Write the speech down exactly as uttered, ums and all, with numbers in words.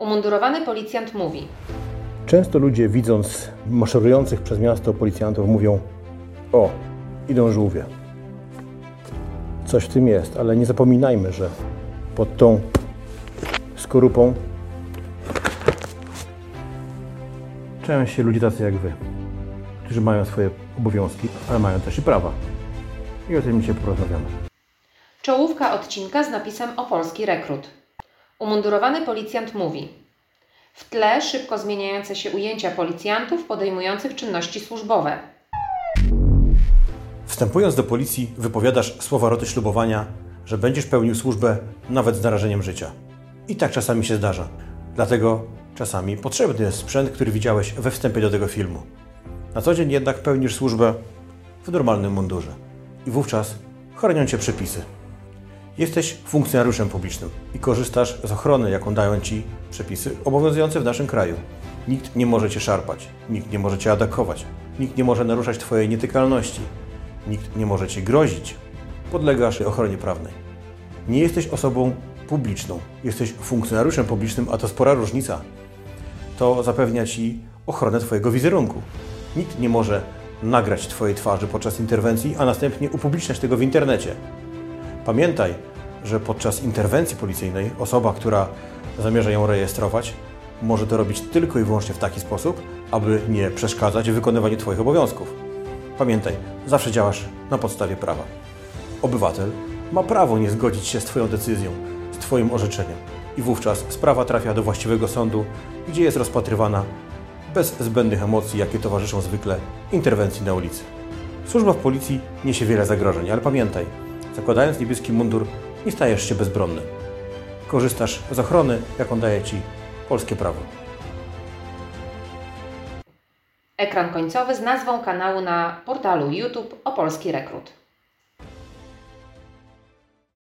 Umundurowany policjant mówi: Często ludzie, widząc maszerujących przez miasto policjantów, mówią: o, idą żółwie. Coś w tym jest, ale nie zapominajmy, że pod tą skorupą czają się ludzie tacy jak wy, którzy mają swoje obowiązki, ale mają też i prawa. I o tym dzisiaj porozmawiamy. Czołówka odcinka z napisem Opolski Rekrut. Umundurowany policjant mówi: w tle szybko zmieniające się ujęcia policjantów podejmujących czynności służbowe. Wstępując do policji, wypowiadasz słowa roty ślubowania, że będziesz pełnił służbę nawet z narażeniem życia. I tak czasami się zdarza. Dlatego czasami potrzebny jest sprzęt, który widziałeś we wstępie do tego filmu. Na co dzień jednak pełnisz służbę w normalnym mundurze. I wówczas chronią cię przepisy. Jesteś funkcjonariuszem publicznym i korzystasz z ochrony, jaką dają ci przepisy obowiązujące w naszym kraju. Nikt nie może cię szarpać, nikt nie może cię atakować, nikt nie może naruszać twojej nietykalności, nikt nie może ci grozić. Podlegasz ochronie prawnej. Nie jesteś osobą publiczną, jesteś funkcjonariuszem publicznym, a to spora różnica. To zapewnia ci ochronę twojego wizerunku. Nikt nie może nagrać twojej twarzy podczas interwencji, a następnie upubliczniać tego w internecie. Pamiętaj, że podczas interwencji policyjnej osoba, która zamierza ją rejestrować, może to robić tylko i wyłącznie w taki sposób, aby nie przeszkadzać w wykonywaniu twoich obowiązków. Pamiętaj, zawsze działasz na podstawie prawa. Obywatel ma prawo nie zgodzić się z twoją decyzją, z twoim orzeczeniem i wówczas sprawa trafia do właściwego sądu, gdzie jest rozpatrywana bez zbędnych emocji, jakie towarzyszą zwykle interwencji na ulicy. Służba w policji niesie wiele zagrożeń, ale pamiętaj, zakładając niebieski mundur, nie stajesz się bezbronny. Korzystasz z ochrony, jaką daje ci polskie prawo. Ekran końcowy z nazwą kanału na portalu YouTube Opolski Rekrut.